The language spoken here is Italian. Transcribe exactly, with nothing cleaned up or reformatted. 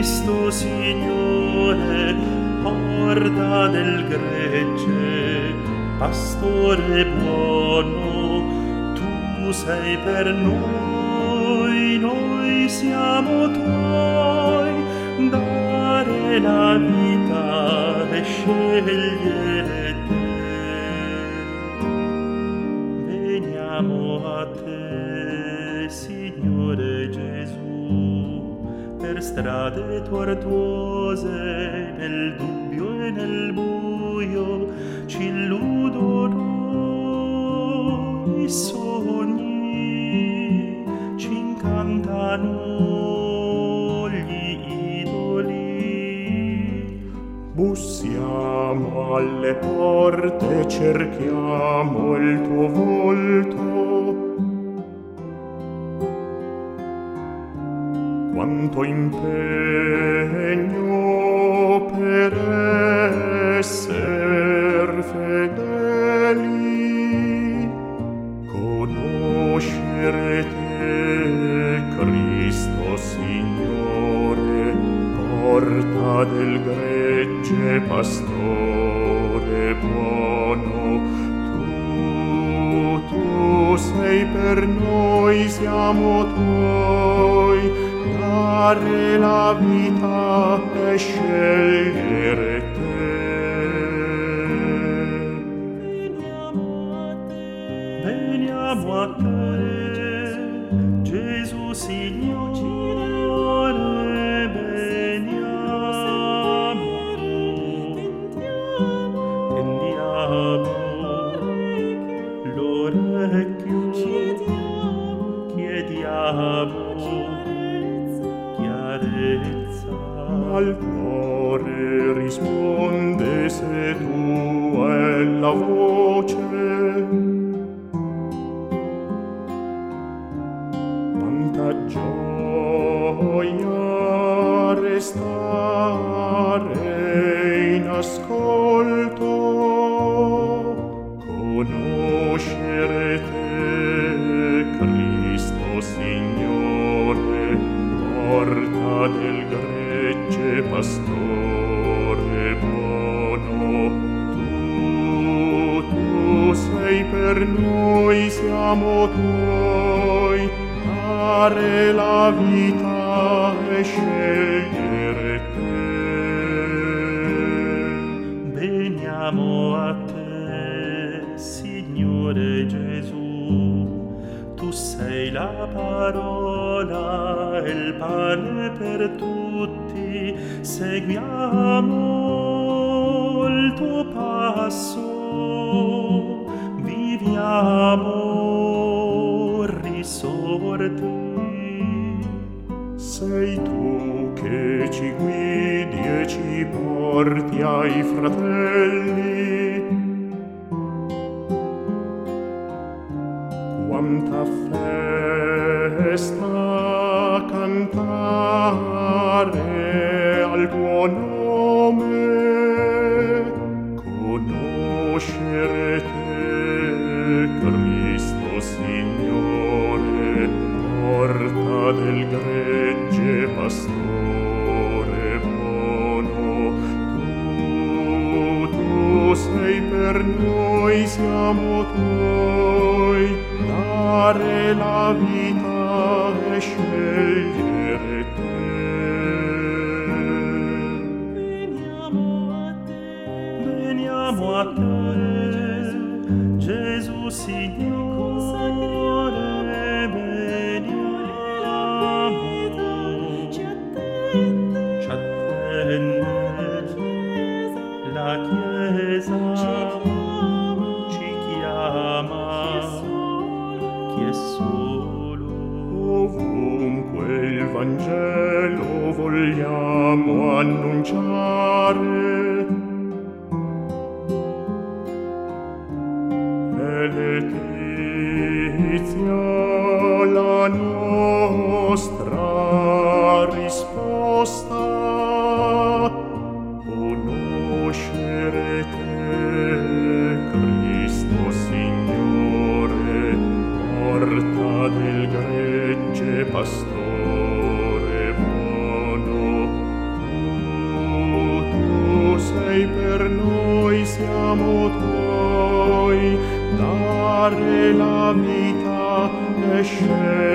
Cristo Signore, porta del gregge, pastore buono, tu sei per noi, noi siamo tuoi, dare la vita e scegliere te. Veniamo a te, Signore Gesù, per strade tortuose, nel dubbio e nel buio, ci illudono i sogni, ci incantano gli idoli. Bussiamo alle porte, cerchiamo il tuo volto. Quanto impegno per esser fedeli, conoscere te, Cristo Signore, porta del gregge, pastore buono. Tu, tu sei per noi, siamo tuoi, dare la vita e scegliere te. Veniamo a te, Gesù Signore, veniamo, tendiamo l'orecchio, chiediamo al cuore risponde se tu è la voce. Quanta gioia restare in ascolto, conoscere te, Cristo Signore, porta del gregge, pastore buono. Tu, tu sei per noi, siamo tuoi, dare la vita e scegliere te. Veniamo a te, Signore Gesù, tu sei la parola, il pane per tutti, seguiamo il tuo passo, viviamo risorti. Sei tu che ci guidi e ci porti ai fratelli. Quanta festa cantare al tuo nome, conoscere te, Cristo Signore, porta del gregge, pastore buono. Tu, tu sei per noi, siamo tuoi, dare la vita e scegliere te. Veniamo a te, veniamo a te, Gesù Signore, veniamo, ci attende la Chiesa, ci chiama, chi è solo. Ovunque il Vangelo vogliamo annunciare, è letizia la nostra risposta, conoscere te, Cristo Signore, porta del gregge, pastore buono. scende